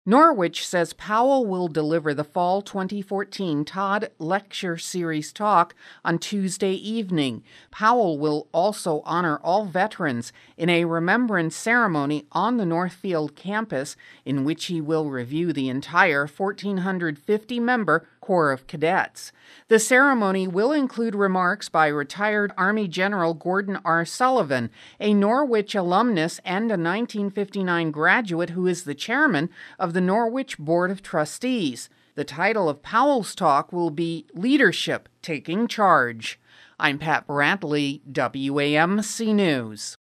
Norwich says Powell will deliver the Fall 2014 Todd Lecture Series talk on Tuesday evening. Powell will also honor all veterans in a remembrance ceremony on the Northfield campus, in which he will review the entire 1,450-member Corps of Cadets. The ceremony will include remarks by retired Army General Gordon R. Sullivan, a Norwich alumnus and a 1959 graduate who is the chairman of the Norwich Board of Trustees. The title of Powell's talk will be Leadership Taking Charge. I'm Pat Brantley, WAMC News.